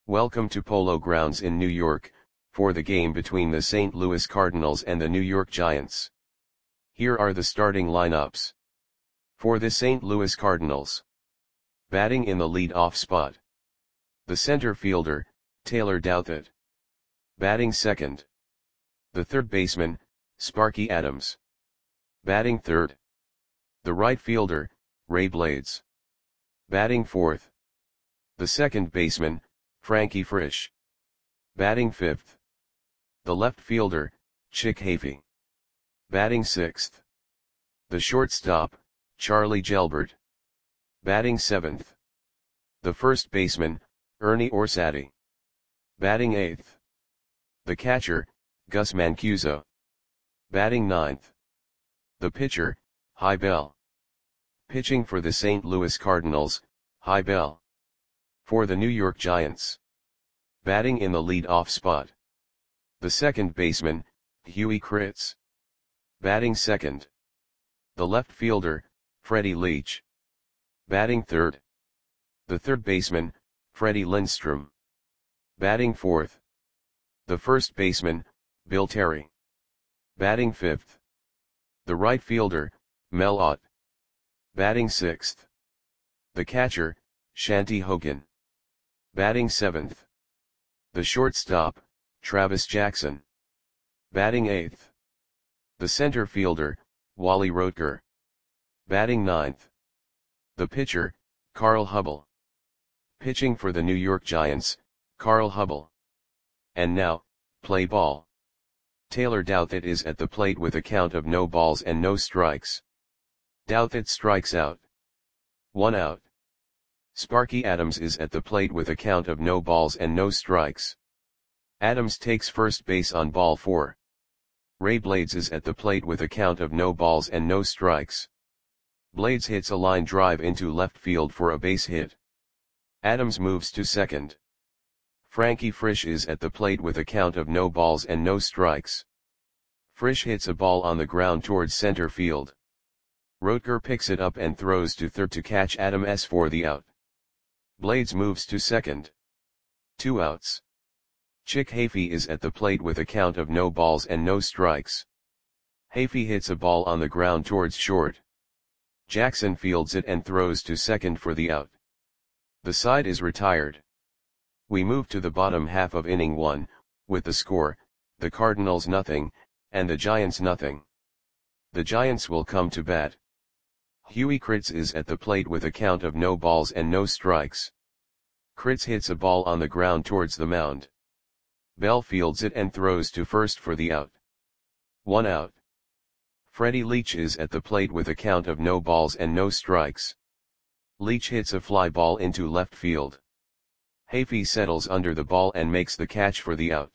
Welcome to Polo Grounds in New York, for the game between the St. Louis Cardinals and the New York Giants. Here are the starting lineups. For the St. Louis Cardinals. Batting in the lead-off spot. The center fielder, Taylor Douthit. Batting second. The third baseman, Sparky Adams. Batting third. The right fielder, Ray Blades. Batting fourth. The second baseman, Frankie Frisch. Batting fifth. The left fielder, Chick Hafey. Batting sixth. The shortstop, Charlie Gelbert. Batting seventh. The first baseman, Ernie Orsatti. Batting eighth. The catcher, Gus Mancuso. Batting ninth. The pitcher, Hy Bell. Pitching for the St. Louis Cardinals, Hy Bell. For the New York Giants. Batting in the lead-off spot. The second baseman, Huey Kritz. Batting second. The left fielder, Freddie Leach. Batting third. The third baseman, Freddie Lindstrom. Batting fourth. The first baseman, Bill Terry. Batting fifth. The right fielder, Mel Ott. Batting sixth. The catcher, Shanty Hogan. Batting seventh. The shortstop, Travis Jackson. Batting eighth. The center fielder, Wally Rotker. Batting ninth. The pitcher, Carl Hubbell. Pitching for the New York Giants, Carl Hubbell. And now, play ball. Taylor Douthit is at the plate with a count of no balls and no strikes. Douthit strikes out. 1 out. Sparky Adams is at the plate with a count of no balls and no strikes. Adams takes first base on ball 4. Ray Blades is at the plate with a count of no balls and no strikes. Blades hits a line drive into left field for a base hit. Adams moves to second. Frankie Frisch is at the plate with a count of no balls and no strikes. Frisch hits a ball on the ground towards center field. Rotker picks it up and throws to third to catch Adams for the out. Blades moves to second. 2 outs. Chick Hafey is at the plate with a count of no balls and no strikes. Hafey hits a ball on the ground towards short. Jackson fields it and throws to second for the out. The side is retired. We move to the bottom half of inning 1, with the score, the Cardinals nothing, and the Giants nothing. The Giants will come to bat. Huey Kritz is at the plate with a count of no balls and no strikes. Kritz hits a ball on the ground towards the mound. Bell fields it and throws to first for the out. 1 out. Freddie Leach is at the plate with a count of no balls and no strikes. Leach hits a fly ball into left field. Hafey settles under the ball and makes the catch for the out.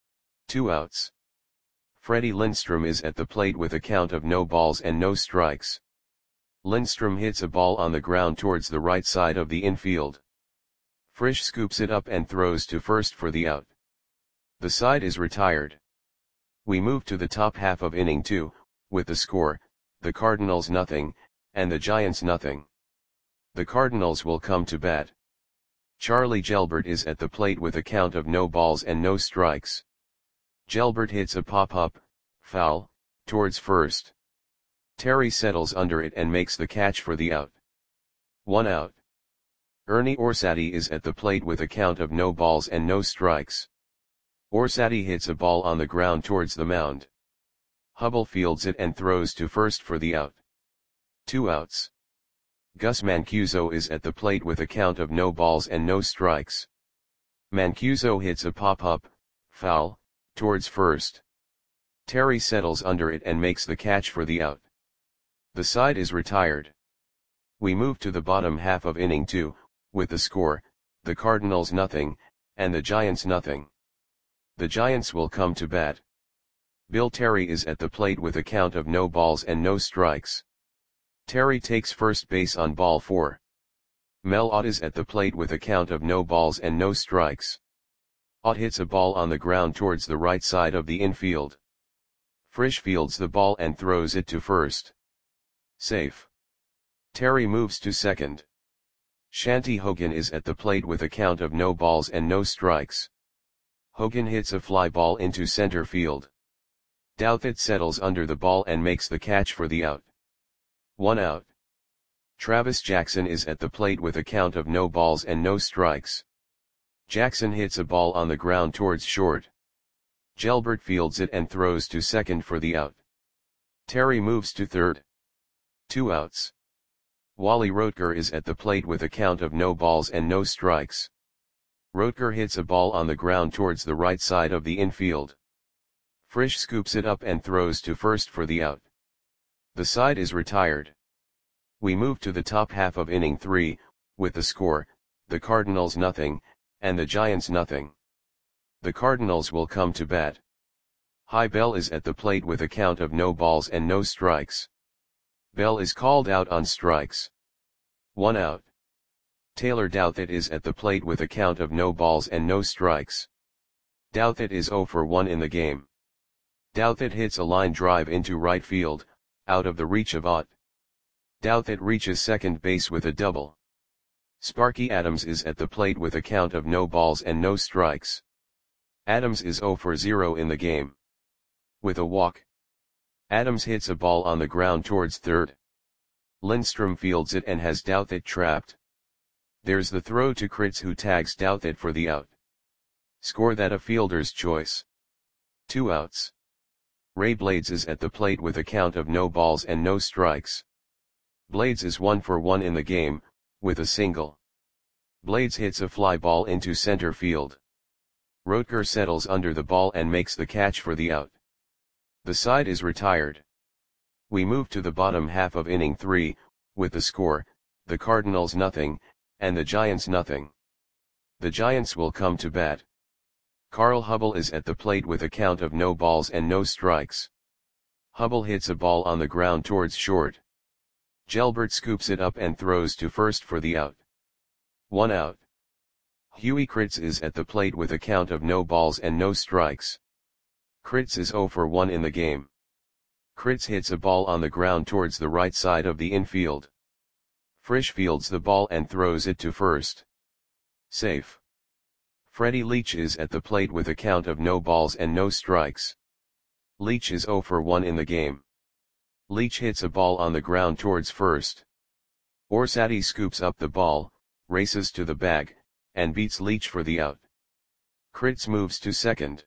2 outs. Freddie Lindstrom is at the plate with a count of no balls and no strikes. Lindstrom hits a ball on the ground towards the right side of the infield. Frisch scoops it up and throws to first for the out. The side is retired. We move to the top half of inning 2, with the score, the Cardinals nothing, and the Giants nothing. The Cardinals will come to bat. Charlie Gelbert is at the plate with a count of no balls and no strikes. Gelbert hits a pop-up, foul, towards first. Terry settles under it and makes the catch for the out. 1 out. Ernie Orsatti is at the plate with a count of no balls and no strikes. Orsatti hits a ball on the ground towards the mound. Hubbell fields it and throws to first for the out. 2 outs. Gus Mancuso is at the plate with a count of no balls and no strikes. Mancuso hits a pop-up, foul, towards first. Terry settles under it and makes the catch for the out. The side is retired. We move to the bottom half of inning 2, with the score, the Cardinals nothing, and the Giants nothing. The Giants will come to bat. Bill Terry is at the plate with a count of no balls and no strikes. Terry takes first base on ball 4. Mel Ott is at the plate with a count of no balls and no strikes. Ott hits a ball on the ground towards the right side of the infield. Frisch fields the ball and throws it to first. Safe. Terry moves to second. Shanti Hogan is at the plate with a count of no balls and no strikes. Hogan hits a fly ball into center field. Douthit settles under the ball and makes the catch for the out. 1 out. Travis Jackson is at the plate with a count of no balls and no strikes. Jackson hits a ball on the ground towards short. Gelbert fields it and throws to second for the out. Terry moves to third. 2 outs. Wally Roetger is at the plate with a count of no balls and no strikes. Roetger hits a ball on the ground towards the right side of the infield. Frisch scoops it up and throws to first for the out. The side is retired. We move to the top half of inning 3, with the score, the Cardinals nothing, and the Giants nothing. The Cardinals will come to bat. High Bell is at the plate with a count of no balls and no strikes. Bell is called out on strikes. 1 out. Taylor Douthit is at the plate with a count of no balls and no strikes. Douthit is 0 for 1 in the game. Douthit hits a line drive into right field, out of the reach of Ott. Douthit reaches second base with a double. Sparky Adams is at the plate with a count of no balls and no strikes. Adams is 0 for 0 in the game. With a walk. Adams hits a ball on the ground towards third. Lindstrom fields it and has Douthit trapped. There's the throw to Kritz, who tags Douthit for the out. Score that a fielder's choice. 2 outs. Ray Blades is at the plate with a count of no balls and no strikes. Blades is 1 for 1 in the game, with a single. Blades hits a fly ball into center field. Roetger settles under the ball and makes the catch for the out. The side is retired. We move to the bottom half of inning 3, with the score, the Cardinals nothing, and the Giants nothing. The Giants will come to bat. Carl Hubble is at the plate with a count of no balls and no strikes. Hubble hits a ball on the ground towards short. Gelbert scoops it up and throws to first for the out. 1 out. Huey Kritz is at the plate with a count of no balls and no strikes. Kritz is 0 for 1 in the game. Kritz hits a ball on the ground towards the right side of the infield. Frisch fields the ball and throws it to first. Safe. Freddie Leach is at the plate with a count of no balls and no strikes. Leach is 0 for 1 in the game. Leach hits a ball on the ground towards first. Orsatti scoops up the ball, races to the bag, and beats Leach for the out. Kritz moves to second.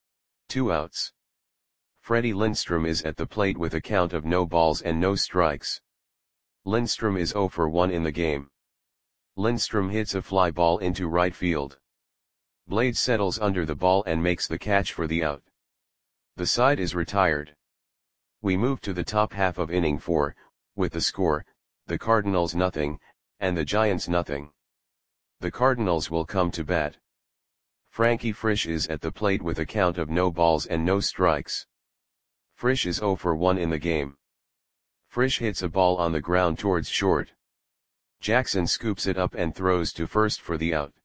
2 outs. Freddie Lindstrom is at the plate with a count of no balls and no strikes. Lindstrom is 0 for 1 in the game. Lindstrom hits a fly ball into right field. Blades settles under the ball and makes the catch for the out. The side is retired. We move to the top half of inning 4, with the score, the Cardinals nothing, and the Giants nothing. The Cardinals will come to bat. Frankie Frisch is at the plate with a count of no balls and no strikes. Frisch is 0 for 1 in the game. Frisch hits a ball on the ground towards short. Jackson scoops it up and throws to first for the out.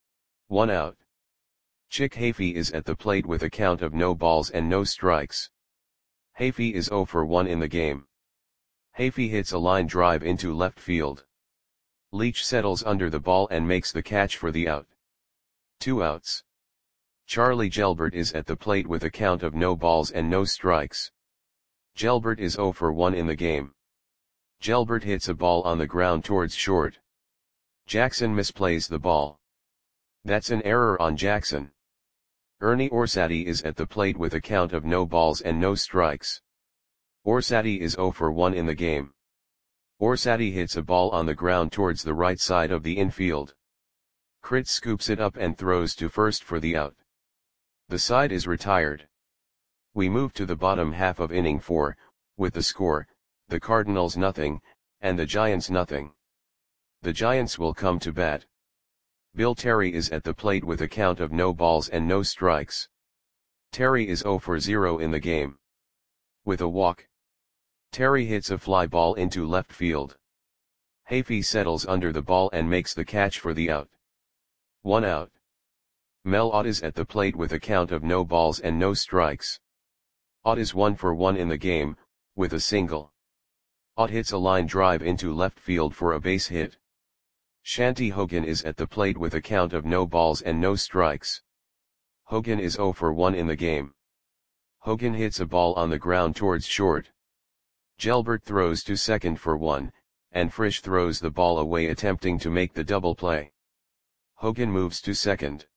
1 out. Chick Hafey is at the plate with a count of no balls and no strikes. Hafey is 0 for 1 in the game. Hafey hits a line drive into left field. Leach settles under the ball and makes the catch for the out. 2 outs. Charlie Gelbert is at the plate with a count of no balls and no strikes. Gelbert is 0 for 1 in the game. Gelbert hits a ball on the ground towards short. Jackson misplays the ball. That's an error on Jackson. Ernie Orsatti is at the plate with a count of no balls and no strikes. Orsatti is 0 for 1 in the game. Orsatti hits a ball on the ground towards the right side of the infield. Kritz scoops it up and throws to first for the out. The side is retired. We move to the bottom half of inning 4, with the score, the Cardinals nothing, and the Giants nothing. The Giants will come to bat. Bill Terry is at the plate with a count of no balls and no strikes. Terry is 0 for 0 in the game. With a walk. Terry hits a fly ball into left field. Hafey settles under the ball and makes the catch for the out. 1 out. Mel Ott is at the plate with a count of no balls and no strikes. Ott is 1 for 1 in the game, with a single. Ott hits a line drive into left field for a base hit. Shanti Hogan is at the plate with a count of no balls and no strikes. Hogan is 0 for 1 in the game. Hogan hits a ball on the ground towards short. Gelbert throws to second for 1, and Frisch throws the ball away attempting to make the double play. Hogan moves to second.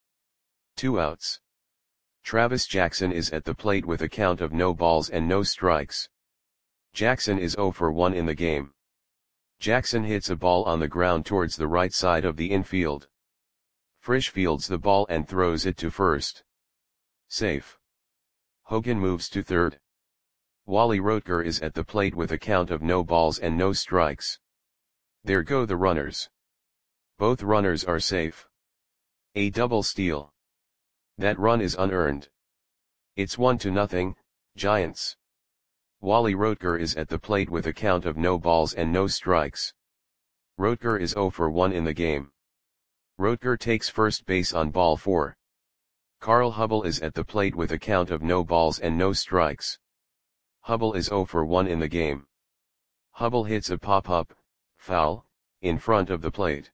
2 outs. Travis Jackson is at the plate with a count of no balls and no strikes. Jackson is 0 for 1 in the game. Jackson hits a ball on the ground towards the right side of the infield. Frisch fields the ball and throws it to first. Safe. Hogan moves to third. Wally Rotker is at the plate with a count of no balls and no strikes. There go the runners. Both runners are safe. A double steal. That run is unearned. It's 1-0, Giants. Wally Rotker is at the plate with a count of no balls and no strikes. Rotker is 0 for 1 in the game. Rotker takes first base on ball 4. Carl Hubbell is at the plate with a count of no balls and no strikes. Hubbell is 0 for 1 in the game. Hubbell hits a pop-up, foul, in front of the plate.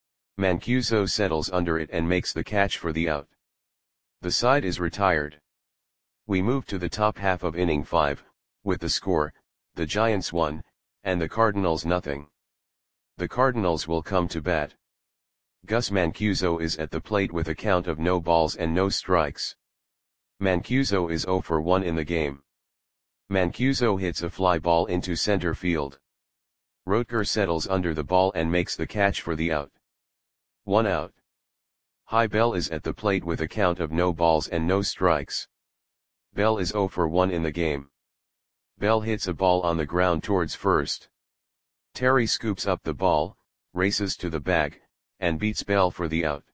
Mancuso settles under it and makes the catch for the out. The side is retired. We move to the top half of inning 5, with the score, the Giants 1, and the Cardinals 0. The Cardinals will come to bat. Gus Mancuso is at the plate with a count of no balls and no strikes. Mancuso is 0 for 1 in the game. Mancuso hits a fly ball into center field. Rotker settles under the ball and makes the catch for the out. 1 out. Hy Bell is at the plate with a count of no balls and no strikes. Bell is 0 for 1 in the game. Bell hits a ball on the ground towards first. Terry scoops up the ball, races to the bag, and beats Bell for the out.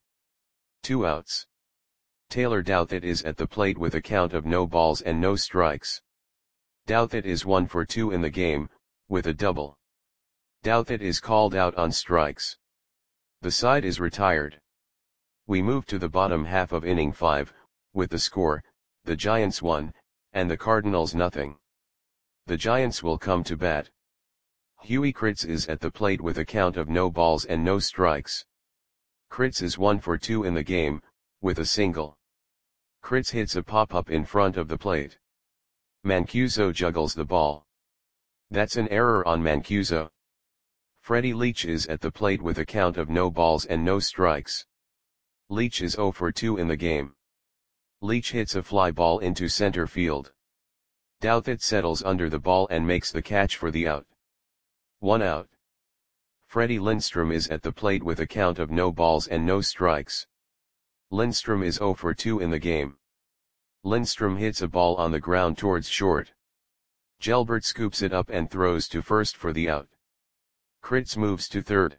2 outs. Taylor Douthit is at the plate with a count of no balls and no strikes. Douthit is 1 for 2 in the game, with a double. Douthit is called out on strikes. The side is retired. We move to the bottom half of inning 5, with the score, the Giants 1, and the Cardinals 0. The Giants will come to bat. Huey Kritz is at the plate with a count of no balls and no strikes. Kritz is 1 for 2 in the game, with a single. Kritz hits a pop-up in front of the plate. Mancuso juggles the ball. That's an error on Mancuso. Freddie Leach is at the plate with a count of no balls and no strikes. Leach is 0 for 2 in the game. Leach hits a fly ball into center field. Douthit settles under the ball and makes the catch for the out. 1 out. Freddie Lindstrom is at the plate with a count of no balls and no strikes. Lindstrom is 0 for 2 in the game. Lindstrom hits a ball on the ground towards short. Gelbert scoops it up and throws to first for the out. Kritz moves to third.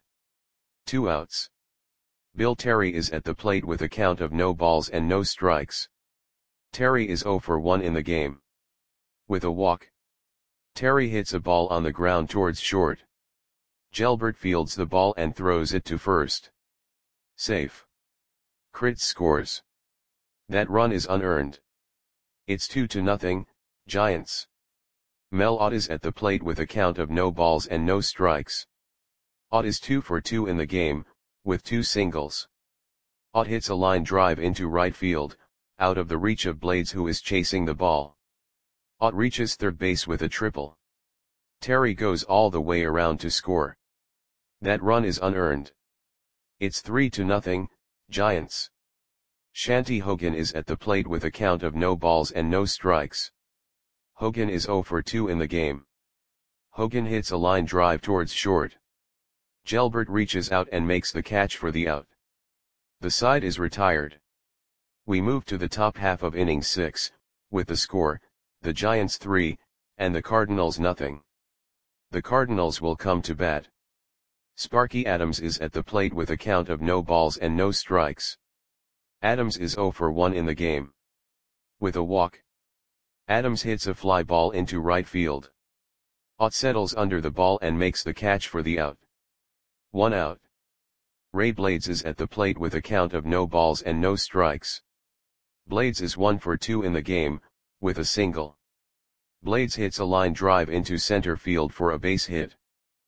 2 outs. Bill Terry is at the plate with a count of no balls and no strikes. Terry is 0 for 1 in the game. With a walk. Terry hits a ball on the ground towards short. Gelbert fields the ball and throws it to first. Safe. Kritz scores. That run is unearned. It's 2-0, Giants. Mel Ott is at the plate with a count of no balls and no strikes. Ott is 2 for 2 in the game, with 2 singles. Ott hits a line drive into right field, out of the reach of Blades who is chasing the ball. Ott reaches third base with a triple. Terry goes all the way around to score. That run is unearned. It's 3-0, Giants. Shanti Hogan is at the plate with a count of no balls and no strikes. Hogan is 0 for 2 in the game. Hogan hits a line drive towards short. Gelbert reaches out and makes the catch for the out. The side is retired. We move to the top half of inning 6, with the score, the Giants 3, and the Cardinals 0. The Cardinals will come to bat. Sparky Adams is at the plate with a count of no balls and no strikes. Adams is 0 for 1 in the game. With a walk. Adams hits a fly ball into right field. Ott settles under the ball and makes the catch for the out. 1 out. Ray Blades is at the plate with a count of no balls and no strikes. Blades is 1 for 2 in the game, with a single. Blades hits a line drive into center field for a base hit.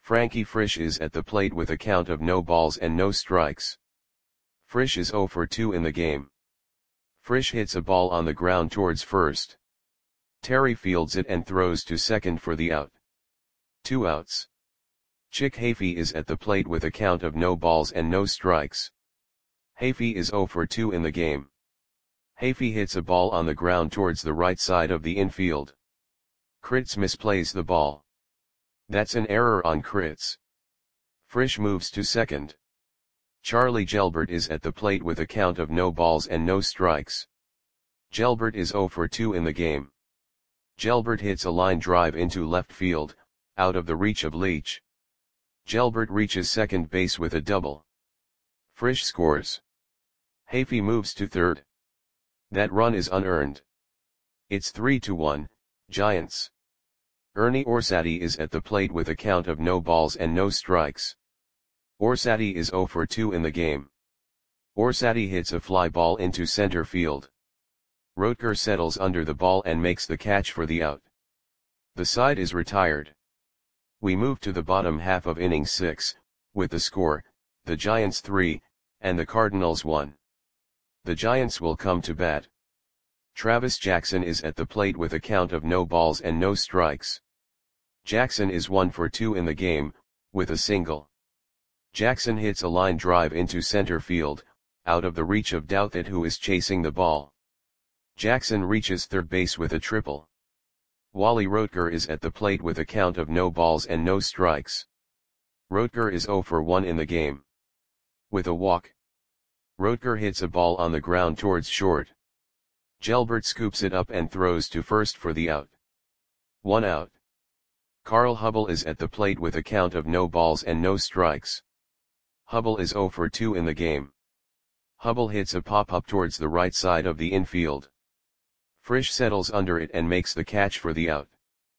Frankie Frisch is at the plate with a count of no balls and no strikes. Frisch is 0 for 2 in the game. Frisch hits a ball on the ground towards first. Terry fields it and throws to second for the out. 2 outs. Chick Hafey is at the plate with a count of no balls and no strikes. Hafey is 0 for 2 in the game. Hafey hits a ball on the ground towards the right side of the infield. Kritz misplays the ball. That's an error on Kritz. Frisch moves to second. Charlie Gelbert is at the plate with a count of no balls and no strikes. Gelbert is 0 for 2 in the game. Gelbert hits a line drive into left field, out of the reach of Leach. Gelbert reaches second base with a double. Frisch scores. Hafey moves to third. That run is unearned. It's 3-1, Giants. Ernie Orsatti is at the plate with a count of no balls and no strikes. Orsatti is 0 for 2 in the game. Orsatti hits a fly ball into center field. Rotker settles under the ball and makes the catch for the out. The side is retired. We move to the bottom half of inning 6, with the score, the Giants 3, and the Cardinals 1. The Giants will come to bat. Travis Jackson is at the plate with a count of no balls and no strikes. Jackson is 1 for 2 in the game, with a single. Jackson hits a line drive into center field, out of the reach of Douthit, who is chasing the ball. Jackson reaches third base with a triple. Wally Rotker is at the plate with a count of no balls and no strikes. Rotker is 0 for 1 in the game. With a walk. Rotker hits a ball on the ground towards short. Gelbert scoops it up and throws to first for the out. 1 out. Carl Hubble is at the plate with a count of no balls and no strikes. Hubble is 0 for 2 in the game. Hubble hits a pop-up towards the right side of the infield. Frisch settles under it and makes the catch for the out.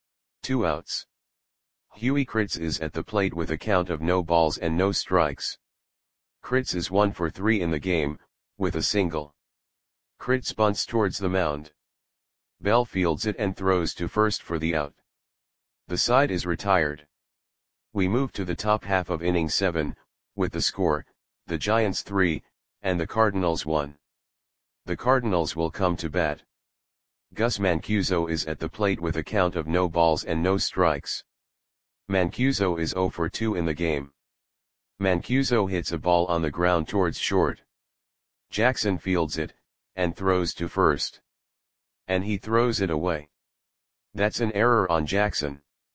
2 outs. Huey Kritz is at the plate with a count of no balls and no strikes. Kritz is 1 for 3 in the game, with a single. Kritz bunts towards the mound. Bell fields it and throws to first for the out. The side is retired. We move to the top half of inning 7, with the score, the Giants 3, and the Cardinals 1. The Cardinals will come to bat. Gus Mancuso is at the plate with a count of no balls and no strikes. Mancuso is 0 for 2 in the game. Mancuso hits a ball on the ground towards short. Jackson fields it, and throws to first. And he throws it away. That's an error on Jackson.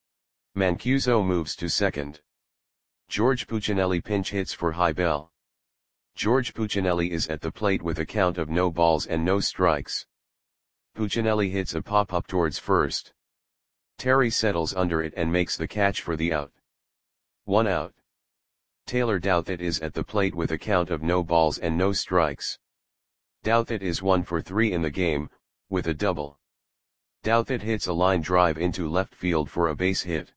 Mancuso moves to second. George Puccinelli pinch hits for high bell. George Puccinelli is at the plate with a count of no balls and no strikes. Puccinelli hits a pop-up towards first. Terry settles under it and makes the catch for the out. 1 out. Taylor Douthit is at the plate with a count of no balls and no strikes. Douthit is 1 for 3 in the game, with a double. Douthit hits a line drive into left field for a base hit.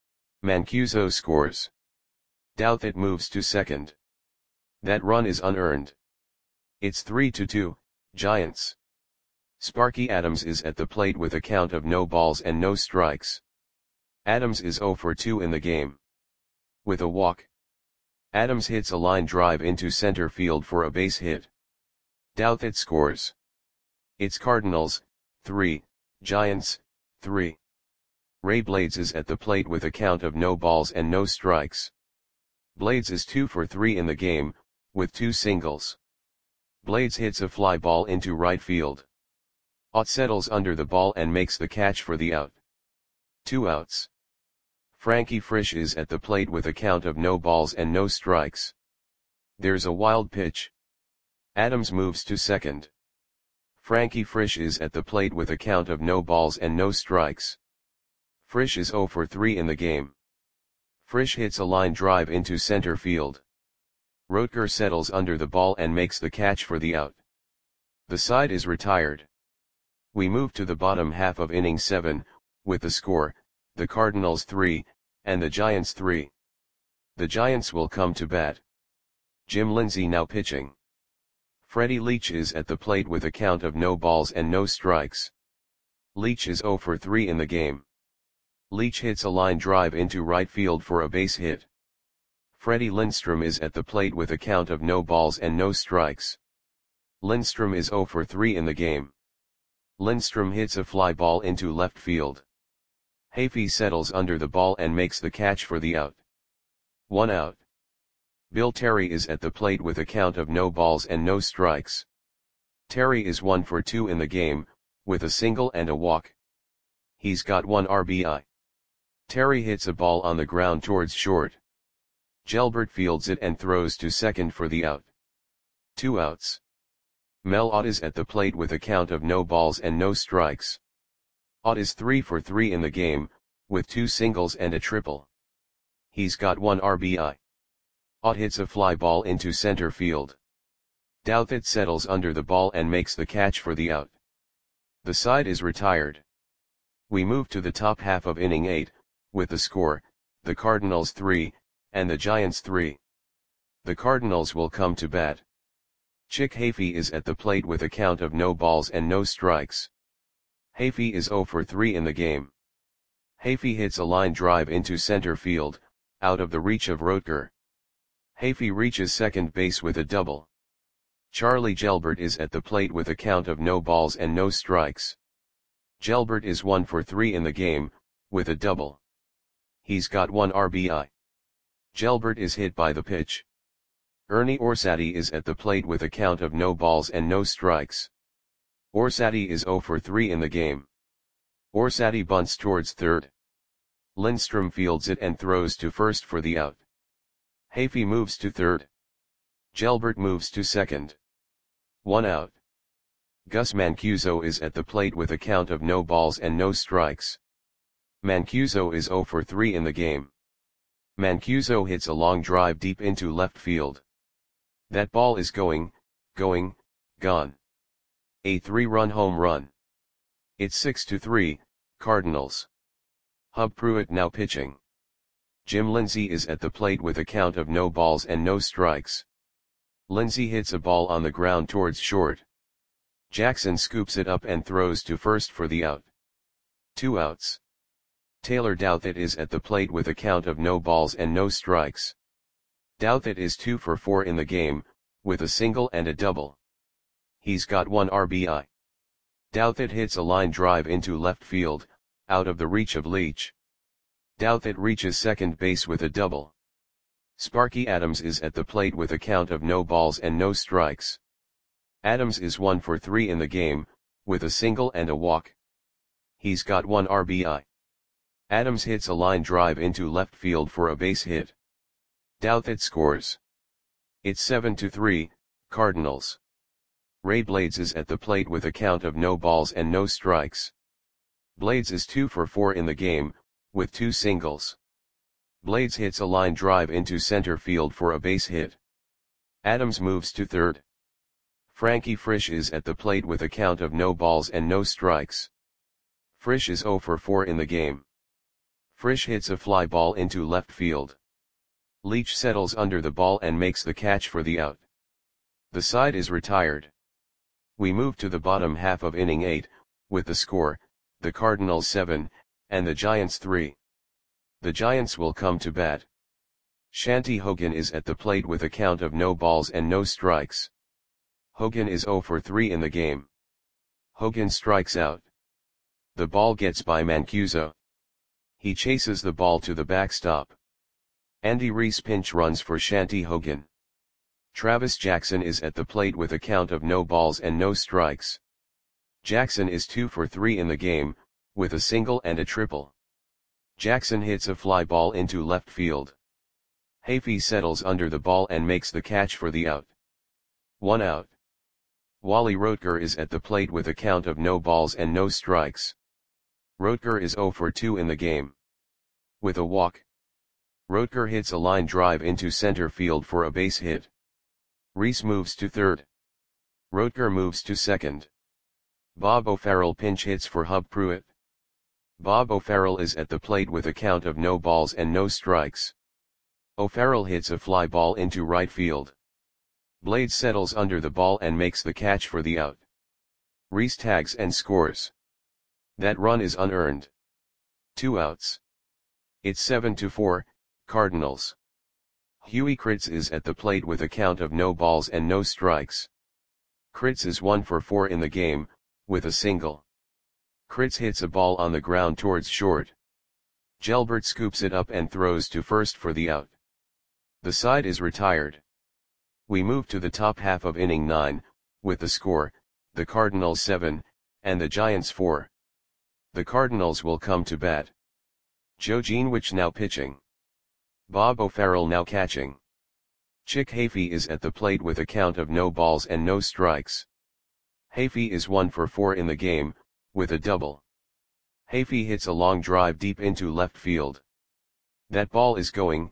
Mancuso scores. Douthit moves to second. That run is unearned. It's 3-2, Giants. Sparky Adams is at the plate with a count of no balls and no strikes. Adams is 0 for 2 in the game. With a walk. Adams hits a line drive into center field for a base hit. Douthit scores. It's Cardinals, 3, Giants, 3. Ray Blades is at the plate with a count of no balls and no strikes. Blades is 2 for 3 in the game, with 2 singles. Blades hits a fly ball into right field. Ott settles under the ball and makes the catch for the out. 2 outs. Frankie Frisch is at the plate with a count of no balls and no strikes. There's a wild pitch. Adams moves to second. Frankie Frisch is at the plate with a count of no balls and no strikes. Frisch is 0 for 3 in the game. Frisch hits a line drive into center field. Rotker settles under the ball and makes the catch for the out. The side is retired. We move to the bottom half of inning 7, with the score, the Cardinals 3, and the Giants 3. The Giants will come to bat. Jim Lindsay now pitching. Freddie Leach is at the plate with a count of no balls and no strikes. Leach is 0 for 3 in the game. Leach hits a line drive into right field for a base hit. Freddie Lindstrom is at the plate with a count of no balls and no strikes. Lindstrom is 0 for 3 in the game. Lindstrom hits a fly ball into left field. Hafey settles under the ball and makes the catch for the out. 1 out. Bill Terry is at the plate with a count of no balls and no strikes. Terry is 1 for 2 in the game, with a single and a walk. He's got 1 RBI. Terry hits a ball on the ground towards short. Gelbert fields it and throws to second for the out. 2 outs. Mel Ott is at the plate with a count of no balls and no strikes. Ott is 3 for 3 in the game, with 2 singles and a triple. He's got 1 RBI. Ott hits a fly ball into center field. Douthit settles under the ball and makes the catch for the out. The side is retired. We move to the top half of inning 8, with the score, the Cardinals 3, and the Giants 3. The Cardinals will come to bat. Chick Hafey is at the plate with a count of no balls and no strikes. Hafey is 0 for 3 in the game. Hafey hits a line drive into center field, out of the reach of Rotker. Hafey reaches second base with a double. Charlie Gelbert is at the plate with a count of no balls and no strikes. Gelbert is 1 for 3 in the game, with a double. He's got 1 RBI. Gelbert is hit by the pitch. Ernie Orsatti is at the plate with a count of no balls and no strikes. Orsatti is 0 for 3 in the game. Orsatti bunts towards third. Lindstrom fields it and throws to first for the out. Hafey moves to third. Gelbert moves to second. 1 out. Gus Mancuso is at the plate with a count of no balls and no strikes. Mancuso is 0 for 3 in the game. Mancuso hits a long drive deep into left field. That ball is gone. A 3-run home run. It's 6-3, Cardinals. Hub Pruitt now pitching. Jim Lindsay is at the plate with a count of no balls and no strikes. Lindsay hits a ball on the ground towards short. Jackson scoops it up and throws to first for the out. 2 outs. Taylor Douthit is at the plate with a count of no balls and no strikes. Douthit is 2 for 4 in the game, with a single and a double. He's got 1 RBI. Douthit hits a line drive into left field, out of the reach of Leach. Douthit reaches second base with a double. Sparky Adams is at the plate with a count of no balls and no strikes. Adams is 1 for 3 in the game, with a single and a walk. He's got 1 RBI. Adams hits a line drive into left field for a base hit. Douthit scores. It's 7-3, Cardinals. Ray Blades is at the plate with a count of no balls and no strikes. Blades is 2 for 4 in the game, with 2 singles. Blades hits a line drive into center field for a base hit. Adams moves to third. Frankie Frisch is at the plate with a count of no balls and no strikes. Frisch is 0 for 4 in the game. Frisch hits a fly ball into left field. Leach settles under the ball and makes the catch for the out. The side is retired. We move to the bottom half of inning 8, with the score, the Cardinals 7, and the Giants 3. The Giants will come to bat. Shanty Hogan is at the plate with a count of no balls and no strikes. Hogan is 0 for 3 in the game. Hogan strikes out. The ball gets by Mancuso. He chases the ball to the backstop. Andy Reese pinch runs for Shanty Hogan. Travis Jackson is at the plate with a count of no balls and no strikes. Jackson is 2 for 3 in the game, with a single and a triple. Jackson hits a fly ball into left field. Hafey settles under the ball and makes the catch for the out. 1 out. Wally Rotker is at the plate with a count of no balls and no strikes. Rotker is 0 for 2 in the game. With a walk. Rotker hits a line drive into center field for a base hit. Reese moves to third. Rotker moves to second. Bob O'Farrell pinch hits for Hub Pruitt. Bob O'Farrell is at the plate with a count of no balls and no strikes. O'Farrell hits a fly ball into right field. Blades settles under the ball and makes the catch for the out. Reese tags and scores. That run is unearned. 2 outs. It's 7-4, Cardinals. Huey Kritz is at the plate with a count of no balls and no strikes. Kritz is 1 for 4 in the game, with a single. Kritz hits a ball on the ground towards short. Gelbert scoops it up and throws to first for the out. The side is retired. We move to the top half of inning 9, with the score, the Cardinals 7, and the Giants 4. The Cardinals will come to bat. Joe Greenwich now pitching. Bob O'Farrell now catching. Chick Hafey is at the plate with a count of no balls and no strikes. Hafey is 1 for 4 in the game, with a double. Hafey hits a long drive deep into left field. That ball is gone.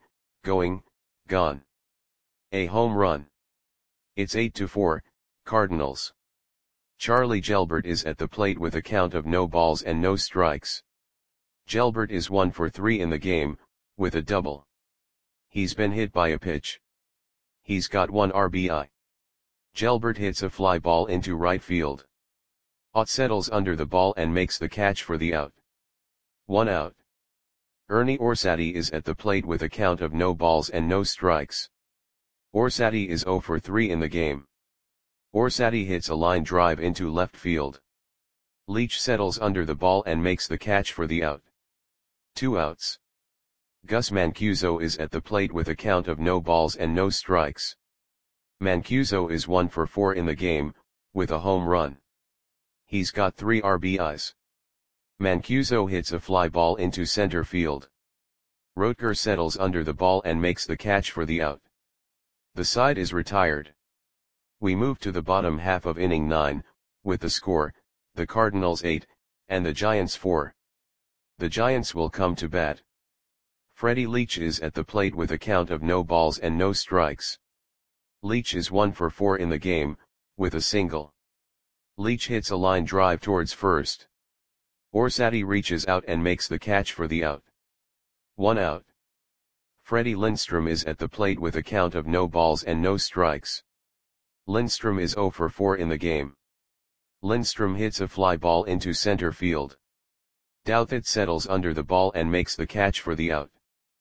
A home run. It's 8-4, Cardinals. Charlie Gelbert is at the plate with a count of no balls and no strikes. Gelbert is 1 for 3 in the game, with a double. He's been hit by a pitch. He's got 1 RBI. Gelbert hits a fly ball into right field. Ott settles under the ball and makes the catch for the out. 1 out. Ernie Orsatti is at the plate with a count of no balls and no strikes. Orsatti is 0 for 3 in the game. Orsatti hits a line drive into left field. Leach settles under the ball and makes the catch for the out. 2 outs. Gus Mancuso is at the plate with a count of no balls and no strikes. Mancuso is 1 for 4 in the game, with a home run. He's got 3 RBIs. Mancuso hits a fly ball into center field. Rotker settles under the ball and makes the catch for the out. The side is retired. We move to the bottom half of inning 9, with the score, the Cardinals 8, and the Giants 4. The Giants will come to bat. Freddie Leach is at the plate with a count of no balls and no strikes. Leach is 1 for 4 in the game, with a single. Leach hits a line drive towards first. Orsatti reaches out and makes the catch for the out. 1 out. Freddie Lindstrom is at the plate with a count of no balls and no strikes. Lindstrom is 0 for 4 in the game. Lindstrom hits a fly ball into center field. Douthit settles under the ball and makes the catch for the out.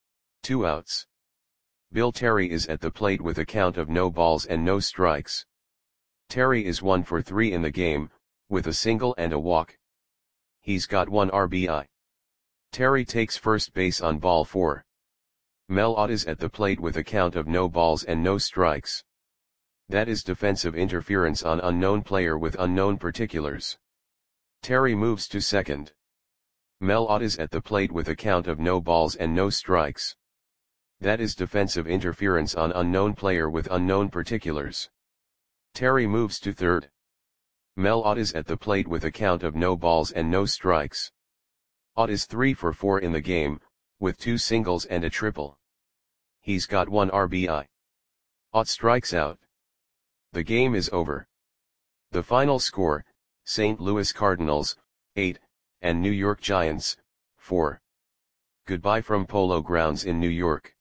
2 outs. Bill Terry is at the plate with a count of no balls and no strikes. Terry is 1 for 3 in the game, with a single and a walk. He's got 1 RBI. Terry takes first base on ball 4. Mel Ott is at the plate with a count of no balls and no strikes. That is defensive interference on unknown player with unknown particulars. Terry moves to second. Mel Ott is at the plate with a count of no balls and no strikes. That is defensive interference on unknown player with unknown particulars. Terry moves to third. Mel Ott is at the plate with a count of no balls and no strikes. Ott is 3 for 4 in the game, with 2 singles and a triple. He's got 1 RBI. Ott strikes out. The game is over. The final score, St. Louis Cardinals, 8, and New York Giants, 4. Goodbye from Polo Grounds in New York.